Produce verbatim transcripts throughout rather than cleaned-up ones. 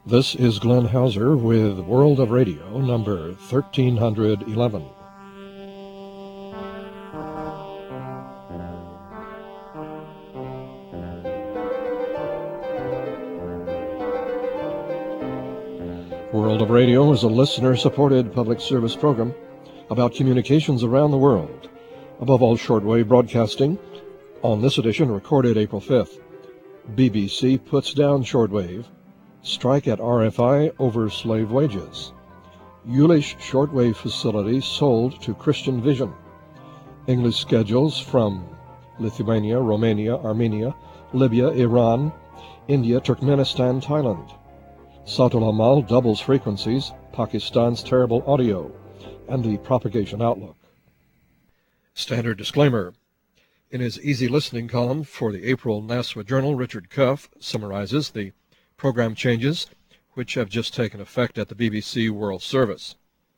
This is Glenn Hauser with World of Radio number thirteen eleven. World of Radio is a listener-supported public service program about communications around the world, above all shortwave broadcasting. On this edition, recorded April fifth, B B C puts down shortwave, strike at R F I over slave wages, Jülich shortwave facility sold to Christian Vision, English schedules from Lithuania, Romania, Armenia, Libya, Iran, India, Turkmenistan, Thailand, Sautul Amal doubles frequencies, Pakistan's terrible audio, and the propagation outlook. Standard disclaimer. In his Easy Listening column for the April NASWA Journal, Richard Cuff summarizes the program changes which have just taken effect at the B B C World Service.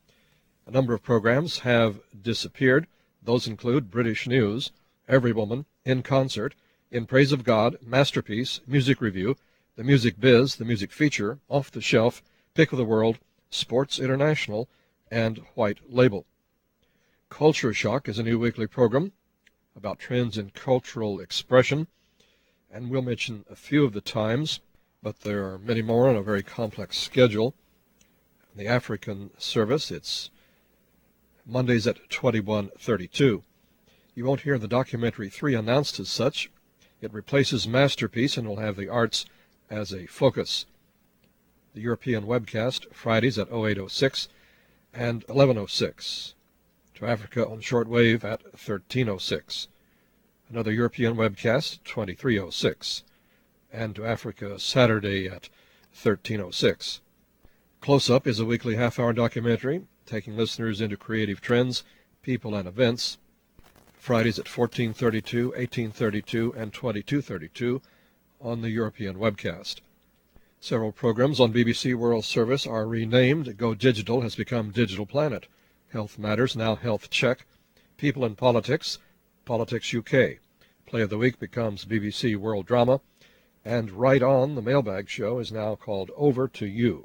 A number of programs have disappeared. Those include British News, Every Woman, In Concert, In Praise of God, Masterpiece, Music Review, The Music Biz, The Music Feature, Off the Shelf, Pick of the World, Sports International, and White Label. Culture Shock is a new weekly program about trends in cultural expression, and we'll mention a few of the times, but there are many more on a very complex schedule. The African service, it's Mondays at twenty-one thirty-two. You won't hear the documentary three announced as such. It replaces Masterpiece and will have the arts as a focus. The European webcast, Fridays at oh eight oh six and eleven oh six. To Africa on shortwave at thirteen oh six. Another European webcast, twenty-three oh six. And to Africa Saturday at thirteen oh six. Close Up is a weekly half-hour documentary taking listeners into creative trends, people, and events. Fridays at fourteen thirty-two, eighteen thirty-two, and twenty-two thirty-two on the European webcast. Several programs on B B C World Service are renamed. Go Digital has become Digital Planet. Health Matters, now Health Check. People and Politics, Politics U K. Play of the Week becomes B B C World Drama. And Right On, the Mailbag Show, is now called Over to You.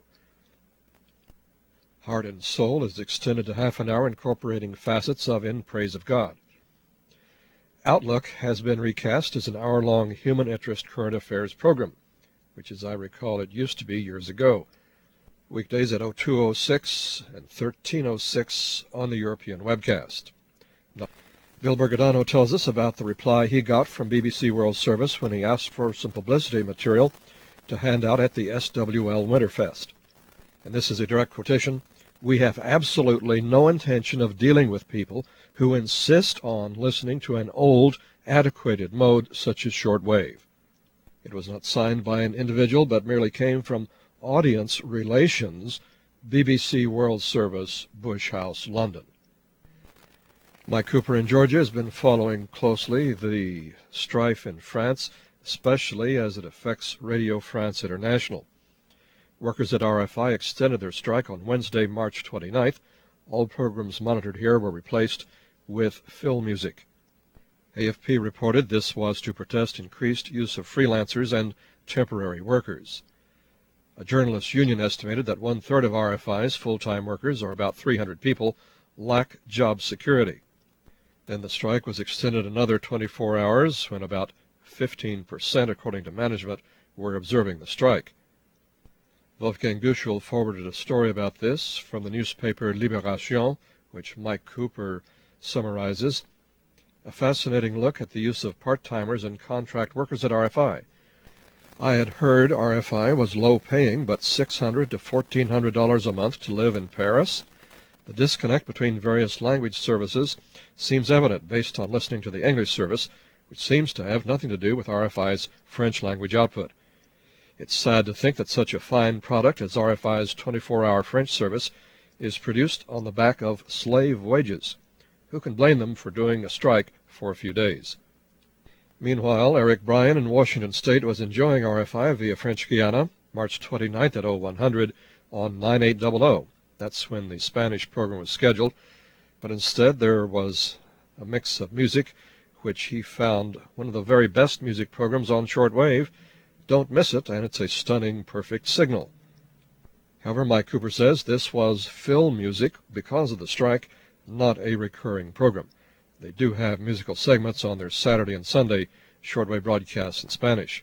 Heart and Soul is extended to half an hour, incorporating facets of In Praise of God. Outlook has been recast as an hour-long human interest current affairs program, which, as I recall, it used to be years ago. Weekdays at oh two oh six and thirteen oh six on the European webcast. Now, Bill Bergadano tells us about the reply he got from B B C World Service when he asked for some publicity material to hand out at the S W L Winterfest. And this is a direct quotation: "We have absolutely no intention of dealing with people who insist on listening to an old, antiquated mode such as shortwave." It was not signed by an individual, but merely came from Audience Relations, B B C World Service, Bush House, London. Mike Cooper in Georgia has been following closely the strife in France, especially as it affects Radio France International. Workers at R F I extended their strike on Wednesday, March twenty-ninth. All programs monitored here were replaced with fill music. A F P reported this was to protest increased use of freelancers and temporary workers. A journalists' union estimated that one-third of R F I's full-time workers, or about three hundred people, lack job security. Then the strike was extended another twenty-four hours when about fifteen percent, according to management, were observing the strike. Wolfgang Guschel forwarded a story about this from the newspaper Libération, which Mike Cooper summarizes. A fascinating look at the use of part-timers and contract workers at R F I. I had heard R F I was low-paying, but six hundred to fourteen hundred dollars a month to live in Paris. The disconnect between various language services seems evident based on listening to the English service, which seems to have nothing to do with R F I's French language output. It's sad to think that such a fine product as R F I's twenty-four hour French service is produced on the back of slave wages. Who can blame them for doing a strike for a few days? Meanwhile, Eric Bryan in Washington State was enjoying R F I via French Guiana, March twenty-ninth at oh one hundred on ninety-eight hundred. That's when the Spanish program was scheduled, but instead there was a mix of music, which he found one of the very best music programs on shortwave. Don't miss it, and it's a stunning, perfect signal. However, Mike Cooper says this was film music because of the strike, not a recurring program. They do have musical segments on their Saturday and Sunday shortwave broadcasts in Spanish.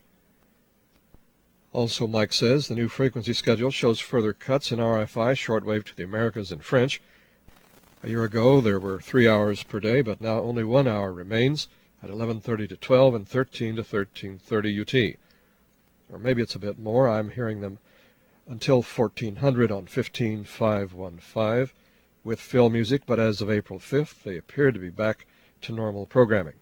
Also, Mike says the new frequency schedule shows further cuts in R F I shortwave to the Americas in French. A year ago there were three hours per day, but now only one hour remains at eleven thirty to twelve and thirteen to thirteen thirty U T. Or maybe it's a bit more. I'm hearing them until fourteen hundred on fifteen five fifteen with film music, but as of April fifth they appear to be back to normal programming.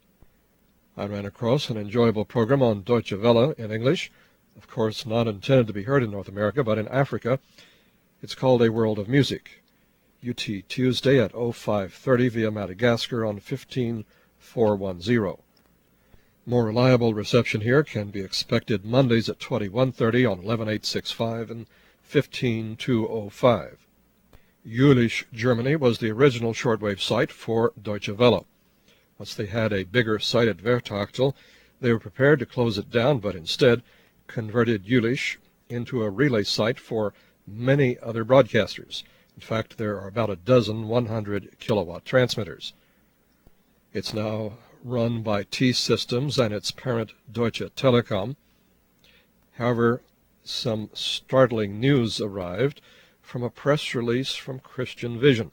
I ran across an enjoyable program on Deutsche Welle in English, of course not intended to be heard in North America, but in Africa. It's called A World of Music. U T Tuesday at oh five thirty via Madagascar on fifteen four ten. More reliable reception here can be expected Mondays at twenty-one thirty on eleven eight sixty-five and fifteen two oh five. Jülich, Germany was the original shortwave site for Deutsche Welle. Once they had a bigger site at Wertachtel, they were prepared to close it down, but instead converted Jülich into a relay site for many other broadcasters. In fact, there are about a dozen one hundred kilowatt transmitters. It's now run by T-Systems and its parent Deutsche Telekom. However, some startling news arrived from a press release from Christian Vision.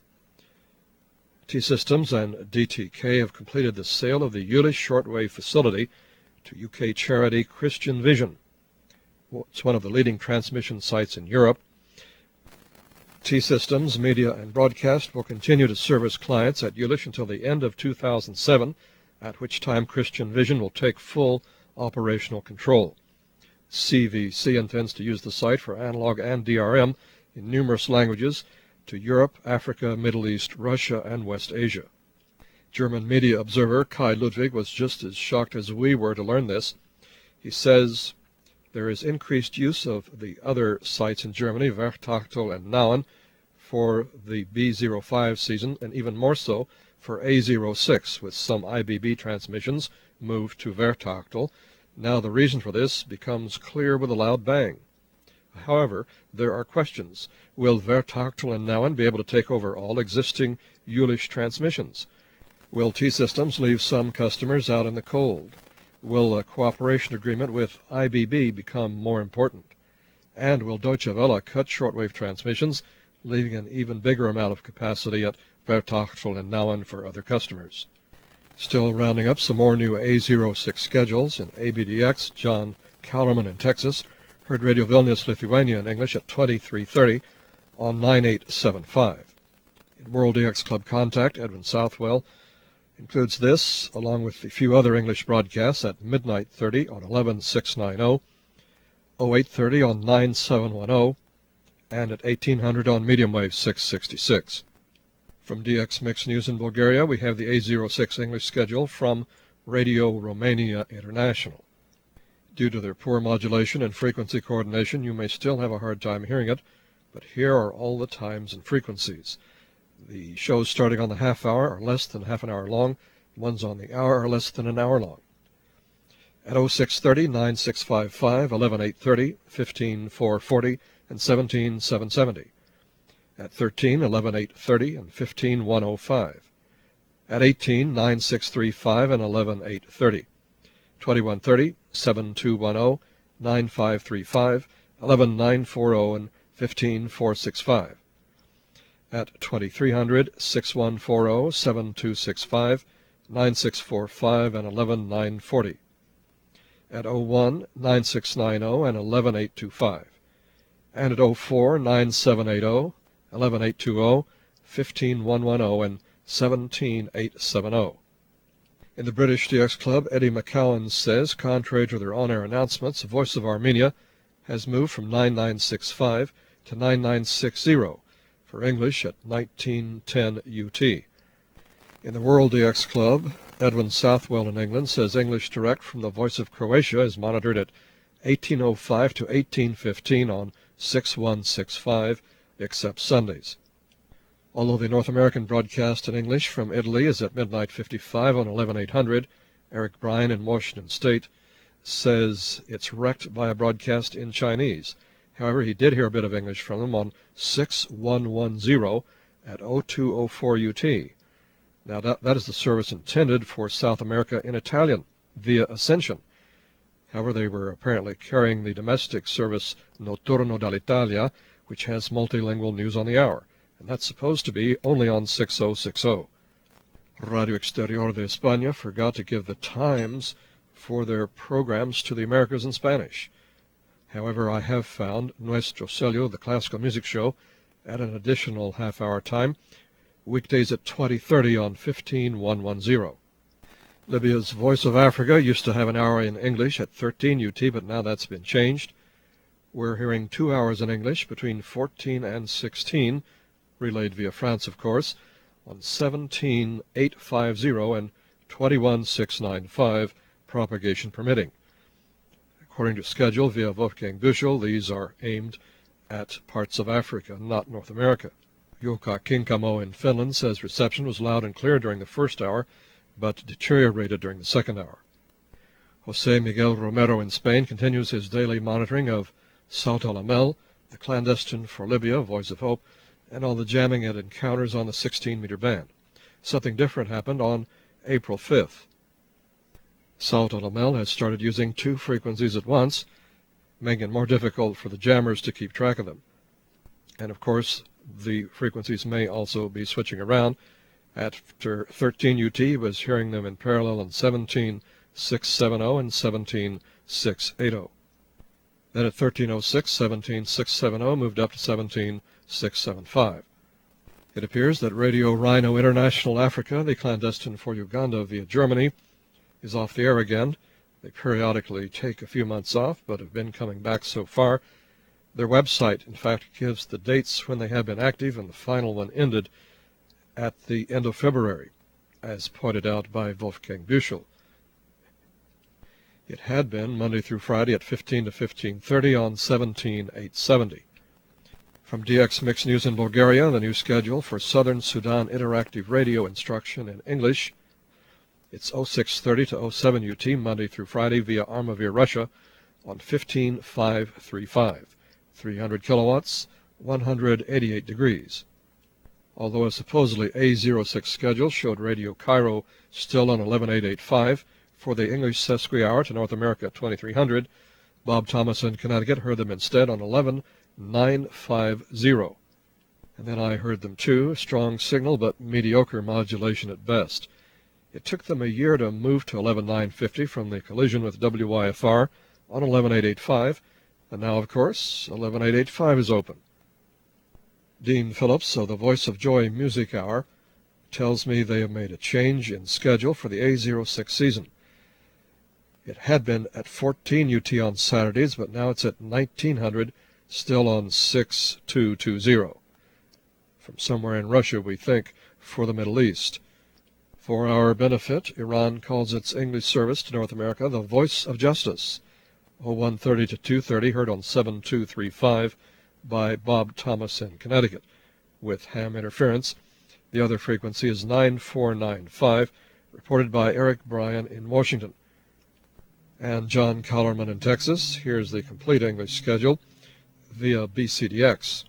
T-Systems and D T K have completed the sale of the Jülich shortwave facility to U K charity Christian Vision. It's one of the leading transmission sites in Europe. T-Systems Media and Broadcast will continue to service clients at Jülich until the end of two thousand seven, at which time Christian Vision will take full operational control. C V C intends to use the site for analog and D R M in numerous languages to Europe, Africa, Middle East, Russia, and West Asia. German media observer Kai Ludwig was just as shocked as we were to learn this. He says there is increased use of the other sites in Germany, Wertachtel and Nauen, for the B zero five season, and even more so for A zero six, with some I B B transmissions moved to Wertachtel. Now the reason for this becomes clear with a loud bang. However, there are questions. Will Wertachtel and Nauen be able to take over all existing Jülich transmissions? Will T-Systems leave some customers out in the cold? Will a cooperation agreement with I B B become more important? And will Deutsche Welle cut shortwave transmissions, leaving an even bigger amount of capacity at Wertachtel and Nauen for other customers? Still rounding up some more new A zero six schedules in A B D X, John Callerman in Texas heard Radio Vilnius, Lithuania in English at twenty-three thirty on nine eight seven five. In World D X Club Contact, Edwin Southwell includes this, along with a few other English broadcasts at midnight thirty on eleven six ninety, oh eight thirty on nine seven ten, and at eighteen hundred on medium wave six sixty-six. From D X Mix News in Bulgaria, we have the A zero six English schedule from Radio Romania International. Due to their poor modulation and frequency coordination, you may still have a hard time hearing it, but here are all the times and frequencies. The shows starting on the half hour are less than half an hour long. The ones on the hour are less than an hour long. At oh six thirty, nine six five five, eleven eight thirty, fifteen four forty, and seventeen seven seventy. At thirteen, eleven eight thirty, and fifteen one oh five. At eighteen, nine six three five, and eleven eight thirty. twenty-one thirty, seven two ten, nine five three five, eleven nine forty, and fifteen four sixty-five. At twenty-three hundred, six one forty, seven two six five, nine six four five, and eleven nine forty. At oh one, nine six ninety, and eleven eight twenty-five. And at oh four, nine seven eighty, eleven eight twenty, fifteen one ten, and seventeen eight seventy. In the British D X Club, Eddie McCowan says, contrary to their on-air announcements, Voice of Armenia has moved from nine nine six five to nine nine six zero for English at nineteen ten U T. In the World D X Club, Edwin Southwell in England says English direct from the Voice of Croatia is monitored at eighteen oh five to eighteen fifteen on six one six five, except Sundays. Although the North American broadcast in English from Italy is at midnight fifty-five on eleven eight hundred, Eric Bryan in Washington State says it's wrecked by a broadcast in Chinese. However, he did hear a bit of English from them on six one one zero at oh two oh four U T. Now that, that is the service intended for South America in Italian via Ascension. However, they were apparently carrying the domestic service Notturno dall'Italia, which has multilingual news on the hour, and that's supposed to be only on six oh six oh. Radio Exterior de España forgot to give the times for their programs to the Americas in Spanish. However, I have found Nuestro Cello, the classical music show, at an additional half-hour time, weekdays at twenty thirty on fifteen one ten. Libya's Voice of Africa used to have an hour in English at thirteen U T, but now that's been changed. We're hearing two hours in English between fourteen and sixteen, relayed via France, of course, on seventeen eight fifty and twenty-one six ninety-five, propagation permitting. According to schedule via Wolfgang Büchel, these are aimed at parts of Africa, not North America. Jukka Kinkamo in Finland says reception was loud and clear during the first hour, but deteriorated during the second hour. José Miguel Romero in Spain continues his daily monitoring of Salt el Amel, the clandestine for Libya, Voice of Hope, and all the jamming it encounters on the sixteen meter band. Something different happened on April fifth. Salt el Amel has started using two frequencies at once, making it more difficult for the jammers to keep track of them. And of course, the frequencies may also be switching around. After thirteen U T, was hearing them in parallel on seventeen six seventy and seventeen six eighty. Then at thirteen oh six, seventeen six seventy moved up to seventeen six seventy-five. It appears that Radio Rhino International Africa, the clandestine for Uganda via Germany, is off the air again. They periodically take a few months off, but have been coming back so far. Their website, in fact, gives the dates when they have been active, and the final one ended at the end of February, as pointed out by Wolfgang Büchel. It had been Monday through Friday at fifteen to fifteen thirty on seventeen eight seventy. From D X Mix News in Bulgaria, the new schedule for Southern Sudan Interactive Radio instruction in English. It's oh six thirty to oh seven U T, Monday through Friday, via Armavir Russia on fifteen five thirty-five. three hundred kilowatts, one hundred eighty-eight degrees. Although a supposedly A zero six schedule showed Radio Cairo still on eleven eight eighty-five for the English Sesqui hour to North America at twenty-three hundred, Bob Thomas in Connecticut heard them instead on eleven nine fifty. And then I heard them too, strong signal but mediocre modulation at best. It took them a year to move to eleven nine fifty from the collision with W Y F R on eleven eight eighty-five, and now, of course, eleven eight eighty-five is open. Dean Phillips of the Voice of Joy Music Hour tells me they have made a change in schedule for the A zero six season. It had been at fourteen U T on Saturdays, but now it's at nineteen hundred, still on six two twenty. From somewhere in Russia, we think, for the Middle East. For our benefit, Iran calls its English service to North America the Voice of Justice, oh one thirty to two thirty, heard on seven two thirty-five by Bob Thomas in Connecticut. With ham interference, the other frequency is nine four nine five, reported by Eric Bryan in Washington. And John Collerman in Texas here's the complete English schedule via B C D X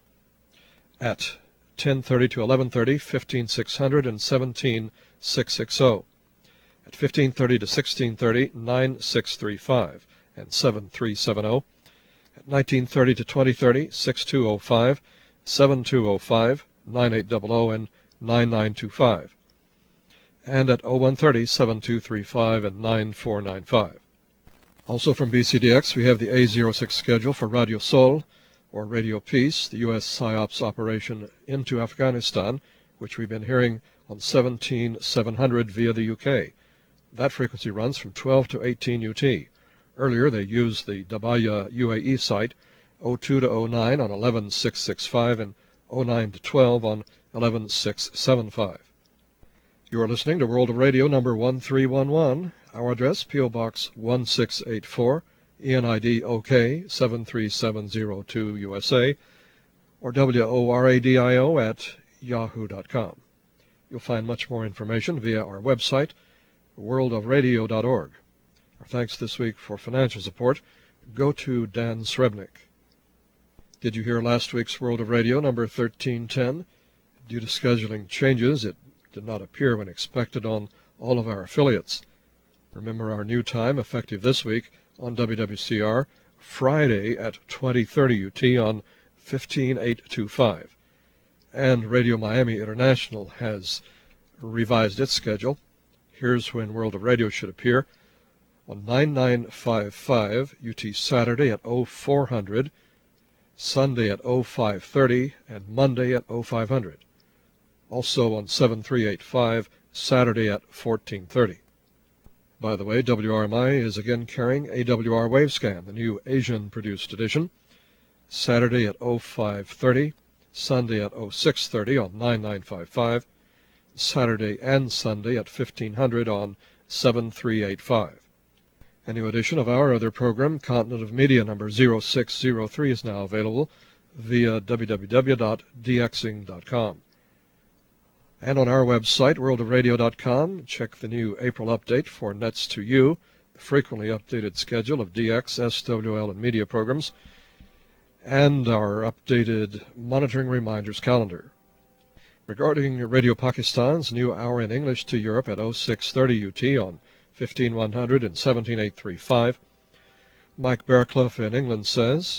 at ten thirty to eleven thirty, fifteen six hundred and seventeen six sixty. At fifteen thirty to sixteen thirty, nine six thirty-five and seven three seventy. At nineteen thirty to twenty thirty, six two oh five, seven two oh five, nine eight hundred, and nine nine twenty-five. And at oh one thirty, seven two thirty-five, and nine four ninety-five. Also from B C D X, we have the A zero six schedule for Radio Sol, or Radio Peace, the U S PSYOPS operation into Afghanistan, which we've been hearing on seventeen seven hundred via the U K. That frequency runs from twelve to eighteen U T. Earlier, they used the Dabaya U A E site oh two to oh nine on eleven six sixty-five and oh nine to twelve on eleven six seventy-five. You are listening to World of Radio number one three one one. Our address, P O Box one six eight four, E N I D O K seven three seven zero two U S A, or W O R A D I O at yahoo dot com. You'll find much more information via our website, world of radio dot org. Our thanks this week for financial support go to Dan Srebnick. Did you hear last week's World of Radio number thirteen ten? Due to scheduling changes, it did not appear when expected on all of our affiliates. Remember our new time, effective this week on W W C R, Friday at twenty thirty U T on fifteen eight twenty-five. And Radio Miami International has revised its schedule. Here's when World of Radio should appear: on ninety-nine fifty-five U T Saturday at oh four hundred, Sunday at oh five thirty, and Monday at oh five hundred. Also on seventy-three eighty-five, Saturday at fourteen thirty. By the way, W R M I is again carrying A W R Wavescan, the new Asian-produced edition, Saturday at oh five thirty, Sunday at oh six thirty on ninety-nine fifty-five, Saturday and Sunday at fifteen hundred on seventy-three eighty-five. A new edition of our other program, Continent of Media number oh six oh three, is now available via w w w dot d x ing dot com. And on our website, world of radio dot com, check the new April update for Nets to You, the frequently updated schedule of D X, S W L, and media programs, and our updated monitoring reminders calendar. Regarding Radio Pakistan's new hour in English to Europe at oh six thirty U T on fifteen one hundred and seventeen eight thirty-five, Mike Bearclough in England says,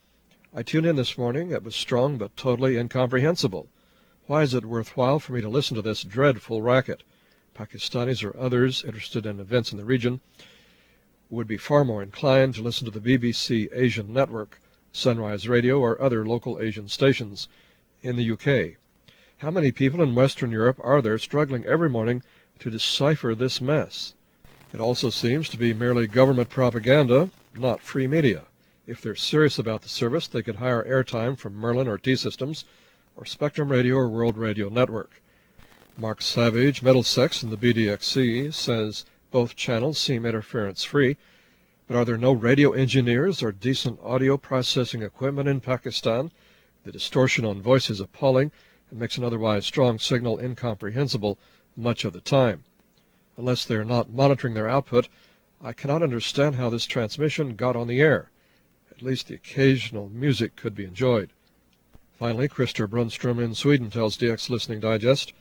I tuned in this morning. It was strong but totally incomprehensible. Why is it worthwhile for me to listen to this dreadful racket? Pakistanis or others interested in events in the region would be far more inclined to listen to the B B C Asian Network, Sunrise Radio, or other local Asian stations in the U K. How many people in Western Europe are there struggling every morning to decipher this mess? It also seems to be merely government propaganda, not free media. If they're serious about the service, they could hire airtime from Merlin or T-Systems, or Spectrum Radio or World Radio Network. Mark Savage, Middlesex in the B D X C, says both channels seem interference-free, but are there no radio engineers or decent audio processing equipment in Pakistan? The distortion on voice is appalling and makes an otherwise strong signal incomprehensible much of the time. Unless they are not monitoring their output, I cannot understand how this transmission got on the air. At least the occasional music could be enjoyed. Finally, Christer Brunstrom in Sweden tells D X Listening Digest,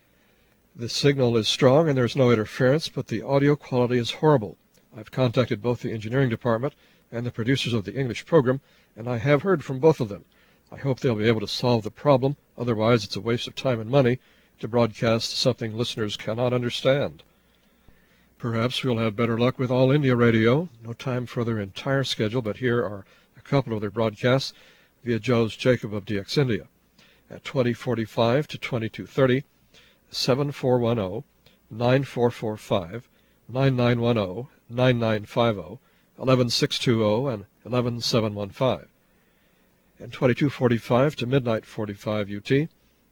the signal is strong and there's no interference, but the audio quality is horrible. I've contacted both the engineering department and the producers of the English program, and I have heard from both of them. I hope they'll be able to solve the problem, otherwise it's a waste of time and money to broadcast something listeners cannot understand. Perhaps we'll have better luck with All India Radio. No time for their entire schedule, but here are a couple of their broadcasts via Jos Jacob of D X India at twenty forty-five to twenty-two thirty, seven four one zero, nine four four five, nine nine one zero, nine nine five zero, eleven six two zero, and eleven seven one five, and twenty-two forty-five to midnight forty-five U T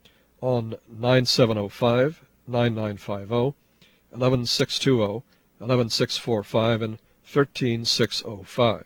on nine seven zero five, nine nine five zero, eleven six two zero, eleven six four five, and thirteen six zero five.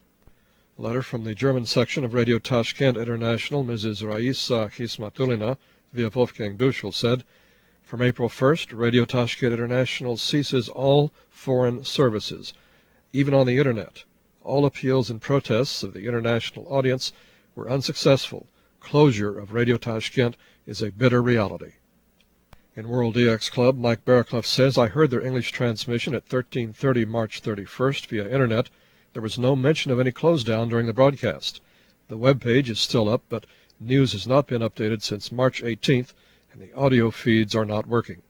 A letter from the German section of Radio Tashkent International, Missus Raisa Hismatulina, via Wolfgang Buchel, said, from April first, Radio Tashkent International ceases all foreign services, even on the Internet. All appeals and protests of the international audience were unsuccessful. Closure of Radio Tashkent is a bitter reality. In World D X Club, Mike Bearclough says, I heard their English transmission at thirteen thirty March thirty-first via Internet. There was no mention of any close down during the broadcast. The web page is still up, but news has not been updated since March eighteenth, and the audio feeds are not working.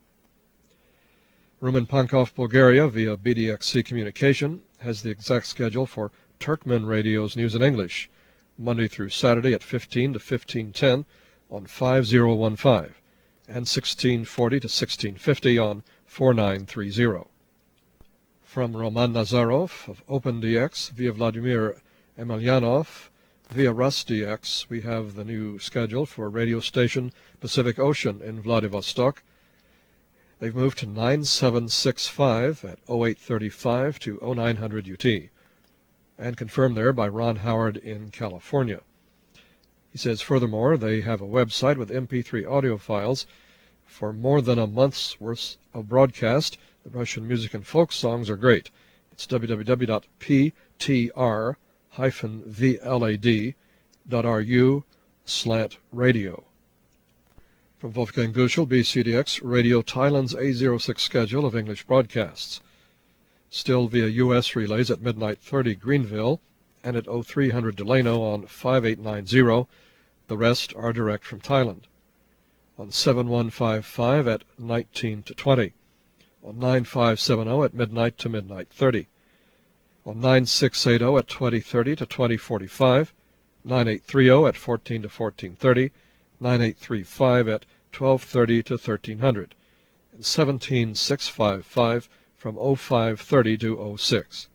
Rumen Pankov, Bulgaria, via B D X C Communication, has the exact schedule for Turkmen Radio's news in English, Monday through Saturday at fifteen to fifteen ten on five zero one five, and sixteen forty to sixteen fifty on four nine three zero. From Roman Nazarov of OpenDX via Vladimir Emelianov via RusDX, we have the new schedule for radio station Pacific Ocean in Vladivostok. They've moved to nine seven six five at oh eight thirty-five to oh nine hundred U T, and confirmed there by Ron Howard in California. He says, furthermore, they have a website with M P three audio files for more than a month's worth of broadcast. The Russian music and folk songs are great. It's w w w dot p t r dash v l a d dot r u slant radio. From Wolfgang Guschel, B C D X, Radio Thailand's A zero six schedule of English broadcasts. Still via U S relays at midnight thirty Greenville and at oh three hundred Delano on five eight nine zero. The rest are direct from Thailand. On seven one five five at nineteen to twenty. On nine five seven zero at midnight to midnight thirty. On nine six eight zero at twenty thirty to twenty forty-five. nine eight three zero at fourteen to fourteen thirty. nine eight three five at twelve thirty to thirteen hundred. And seventeen six fifty-five from oh five thirty to oh six.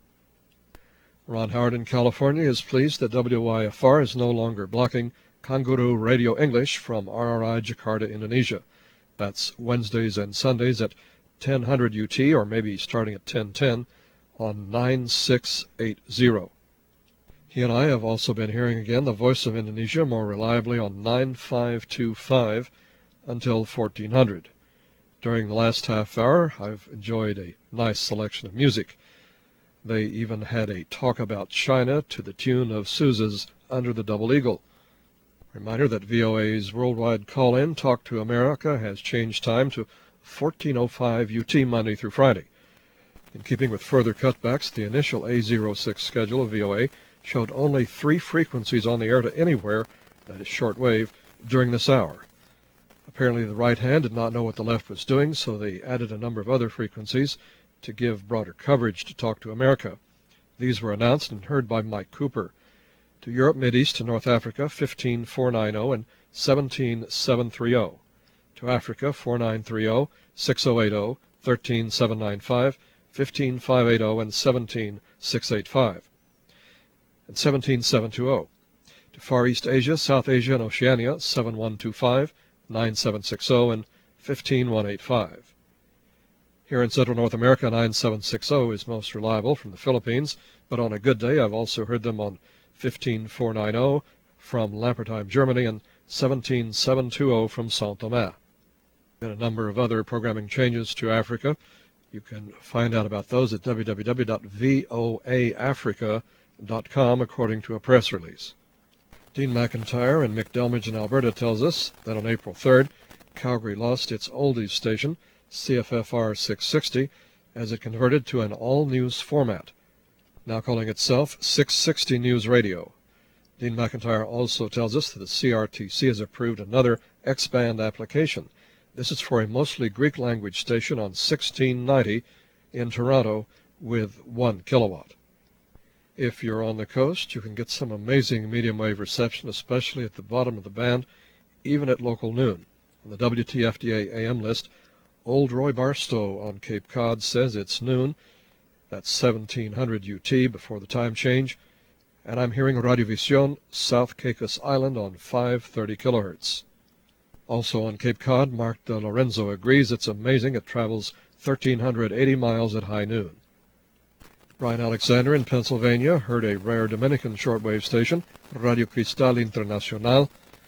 Ron Howard in California is pleased that W Y F R is no longer blocking Kanguru Radio English from R R I Jakarta, Indonesia. That's Wednesdays and Sundays at ten hundred U T, or maybe starting at ten ten, on nine six eight zero. He and I have also been hearing again the Voice of Indonesia more reliably on nine five two five until fourteen hundred. During the last half hour, I've enjoyed a nice selection of music. They even had a talk about China to the tune of Sousa's Under the Double Eagle. Reminder that V O A's worldwide call-in Talk to America has changed time to fourteen oh five U T Monday through Friday. In keeping with further cutbacks, the initial A zero six schedule of V O A showed only three frequencies on the air to anywhere, that is shortwave, during this hour. Apparently the right hand did not know what the left was doing, so they added a number of other frequencies to give broader coverage to Talk to America. These were announced and heard by Mike Cooper. To Europe, Mideast, and North Africa, fifteen four ninety and seventeen seven thirty. To Africa, four nine three, six oh eight oh, thirteen seven ninety-five, fifteen five eighty, and seventeen six eighty-five. And seventeen seven twenty. To Far East Asia, South Asia, and Oceania, seven one two five, nine seven six oh, and fifteen one eighty-five. Here in Central North America, nine seven six oh is most reliable from the Philippines, but on a good day I've also heard them on fifteen four ninety from Lampertheim, Germany, and seventeen seven twenty from São Tomé. And a number of other programming changes to Africa. You can find out about those at w w w dot voa africa dot com according to a press release. Dean McIntyre in McDelmage in Alberta tells us that on April third, Calgary lost its oldies station, C F F R six sixty, as it converted to an all-news format, now calling itself six sixty News Radio. Dean McIntyre also tells us that the C R T C has approved another X-band application. This is for a mostly Greek-language station on sixteen ninety in Toronto with one kilowatt. If you're on the coast, you can get some amazing medium-wave reception, especially at the bottom of the band, even at local noon. On the W T F D A A M list, Old Roy Barstow on Cape Cod says it's noon. That's seventeen hundred U T before the time change. And I'm hearing Radiovision, South Caicos Island on five thirty kilohertz. Also on Cape Cod, Mark De Lorenzo agrees it's amazing it travels one thousand three hundred eighty miles at high noon. Brian Alexander in Pennsylvania heard a rare Dominican shortwave station, Radio Cristal Internacional,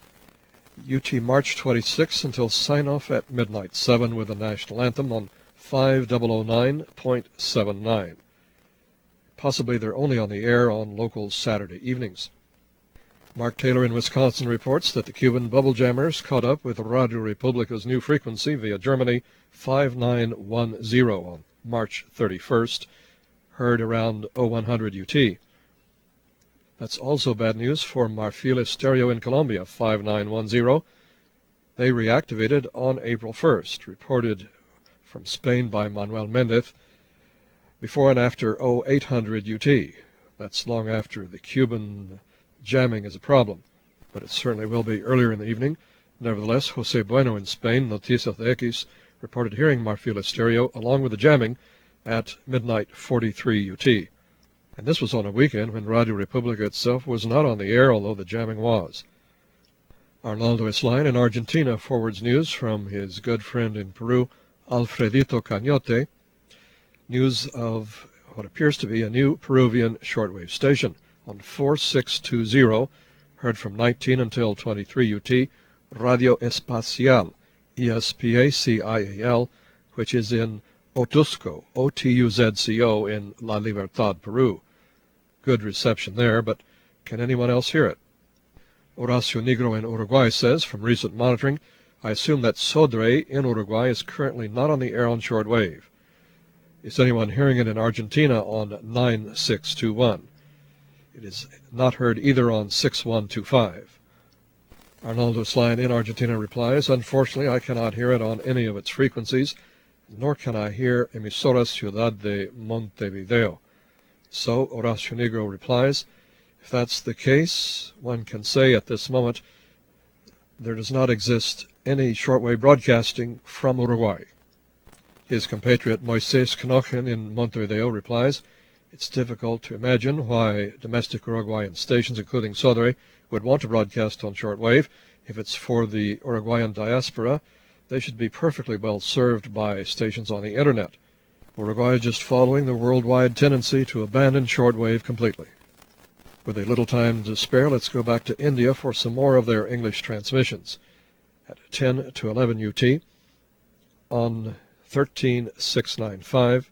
U T March twenty-sixth until sign-off at midnight seven with the national anthem on five thousand nine point seven nine. Possibly they're only on the air on local Saturday evenings. Mark Taylor in Wisconsin reports that the Cuban bubble jammers caught up with Radio Republica's new frequency via Germany five nine one zero on March thirty-first, heard around oh one hundred U T. That's also bad news for Marfil Stereo in Colombia, five nine one zero. They reactivated on April first, reported from Spain by Manuel Mendez, before and after oh eight hundred U T. That's long after the Cuban jamming is a problem, but it certainly will be earlier in the evening. Nevertheless, Jose Bueno in Spain, Noticias de X, reported hearing Marfil Stereo along with the jamming at midnight forty-three U T. And this was on a weekend when Radio Republica itself was not on the air, although the jamming was. Arnaldo Islán in Argentina forwards news from his good friend in Peru, Alfredito Cañote, news of what appears to be a new Peruvian shortwave station on four six two zero, heard from nineteen until twenty-three U T, Radio Espacial, E S P A C I A L, which is in Otuzco, O T U Z C O, in La Libertad, Peru. Good reception there, but can anyone else hear it? Horacio Negro in Uruguay says, from recent monitoring, I assume that Sodre in Uruguay is currently not on the air on shortwave. Is anyone hearing it in Argentina on nine six two one? It is not heard either on six one two five. Arnaldo Slime in Argentina replies, unfortunately I cannot hear it on any of its frequencies, nor can I hear Emisora Ciudad de Montevideo. So Horacio Negro replies, if that's the case, one can say at this moment there does not exist any shortwave broadcasting from Uruguay. His compatriot Moises Knochen in Montevideo replies, it's difficult to imagine why domestic Uruguayan stations, including Sodre, would want to broadcast on shortwave. If it's for the Uruguayan diaspora, they should be perfectly well served by stations on the internet. Uruguay is just following the worldwide tendency to abandon shortwave completely. With a little time to spare, let's go back to India for some more of their English transmissions. At ten to eleven U T, on thirteen six ninety-five,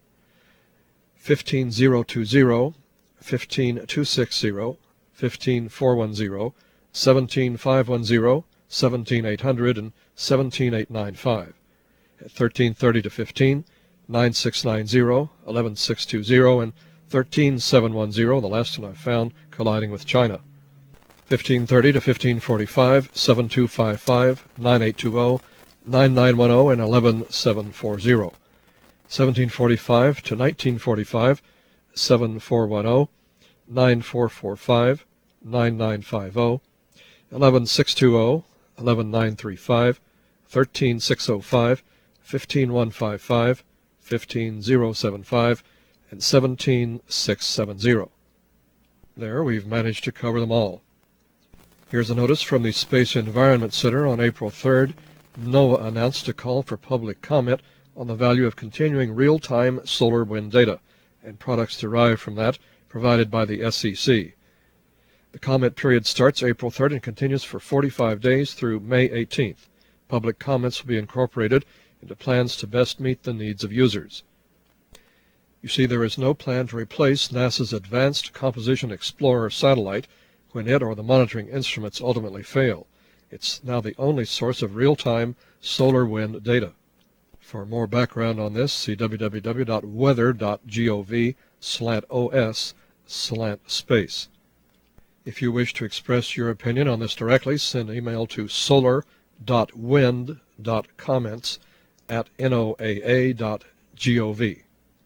fifteen thousand twenty, fifteen two sixty, fifteen four ten, seventeen five ten, seventeen eight hundred, and seventeen eight ninety-five. At thirteen thirty to fifteen, nine six ninety, eleven six twenty, and thirteen seven ten, the last one I found colliding with China. fifteen thirty to fifteen forty-five, seven two five five, nine eight two zero, nine nine one zero, and eleven seven forty. seventeen forty-five to nineteen forty-five, seven four one zero, nine four four five, nine nine five zero, eleven six two zero, eleven nine three five, thirteen six zero five, fifteen one five five, fifteen zero seven five, and seventeen six seventy. There, we've managed to cover them all. Here's a notice from the Space Environment Center on April third. NOAA announced a call for public comment on the value of continuing real-time solar wind data and products derived from that provided by the S E C. The comment period starts April third and continues for forty-five days through May eighteenth. Public comments will be incorporated into plans to best meet the needs of users. You see, there is no plan to replace NASA's Advanced Composition Explorer satellite when it or the monitoring instruments ultimately fail. It's now the only source of real-time solar wind data. For more background on this, see w w w dot weather dot gov slash os slash space. If you wish to express your opinion on this directly, send an email to solar dot wind dot comments at n o a a dot gov.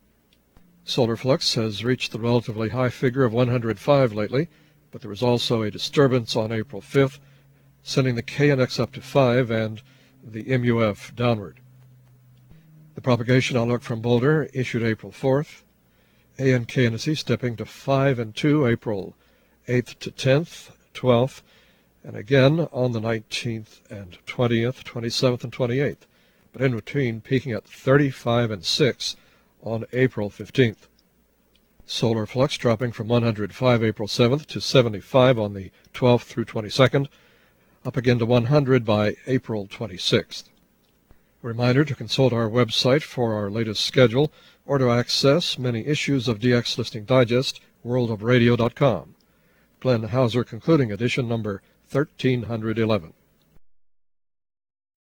Solar flux has reached the relatively high figure of one hundred five lately, but there was also a disturbance on April fifth, sending the K N X up to five and the M U F downward. The propagation outlook from Boulder issued April fourth, A and K N S E stepping to five and two April eighth to tenth, twelfth, and again on the nineteenth and twentieth, twenty-seventh and twenty-eighth, but in between peaking at thirty-five and six on April fifteenth. Solar flux dropping from one hundred five April seventh to seventy-five on the twelfth through twenty-second, up again to one hundred by April twenty-sixth. A reminder to consult our website for our latest schedule or to access many issues of D X Listening Digest, world of radio dot com. Glenn Hauser concluding edition number thirteen eleven.